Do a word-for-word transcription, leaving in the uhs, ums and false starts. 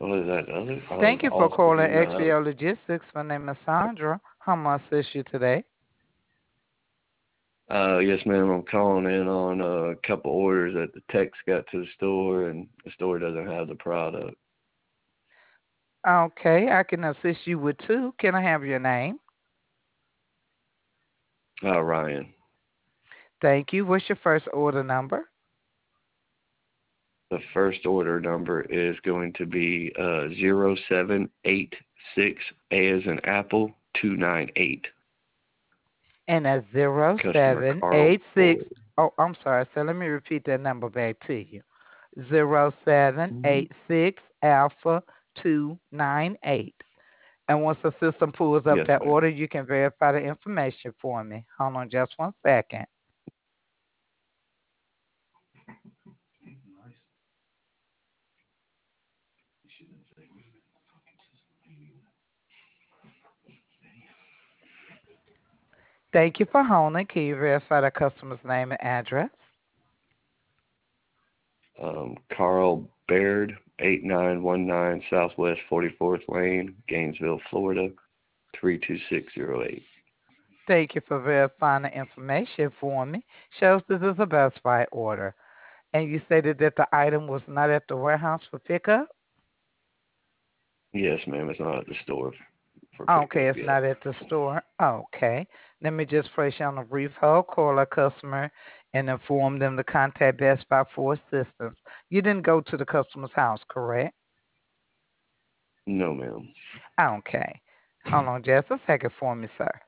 What is that? Other? Oh, Thank the you for calling Austin. No. X E O Logistics. My name is Sandra. How may I assist you today? Uh, yes, ma'am. I'm calling in on a couple orders that the text got to the store, and the store doesn't have the product. Okay, I can assist you with two. Can I have your name? Uh, Ryan. Thank you. What's your first order number? The first order number is going to be uh zero seven eight six A as in Apple two nine eight. And that's zero Customer seven Carl eight six. Ford. Oh, I'm sorry. So let me repeat that number back to you. Zero seven Mm-hmm. eight six Alpha two nine eight. And once the system pulls up Yes, that ma'am. order, you can verify the information for me. Hold on just one second. Thank you for holding. Can you verify the customer's name and address? Um, Carl Baird, eight nine one nine Southwest forty-fourth Lane, Gainesville, Florida, three two six zero eight. Thank you for verifying the information for me. Shows this is a Best Buy order. And you stated that the item was not at the warehouse for pickup? Yes, ma'am. It's not at the store for Okay, pickup it's yet. not at the store. Okay. Let me just place you on a brief hold, call a customer, and inform them to contact Best Buy for assistance. You didn't go to the customer's house, correct? No, ma'am. Okay. Hold on just a second for me, sir.